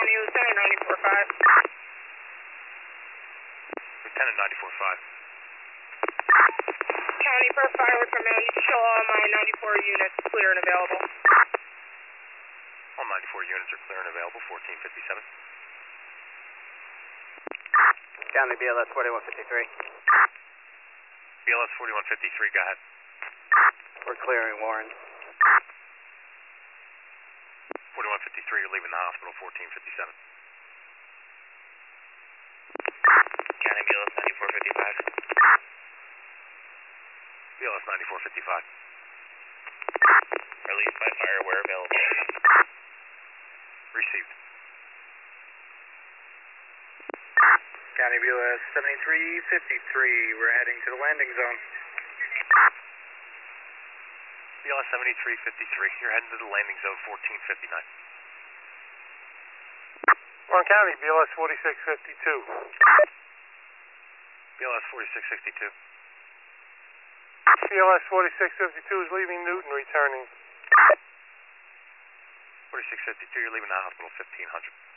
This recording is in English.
County, Lieutenant 94.5. Lieutenant 94.5. County for fire command, you show all my 94 units clear and available. All 94 units are clear and available, 1457. County BLS 4153. BLS 4153, go ahead. We're clearing Warren. 4153, you're leaving the hospital, 1457. County BLS 9455. BLS 9455. Released by fire where available. Received. County BLS 7353, we're heading to the landing zone. BLS 7353, you're heading to the landing zone, 1459. Warren County, BLS 4652. BLS 4662. BLS 4652 is leaving Newton, returning. 4652, you're leaving the hospital, 1500.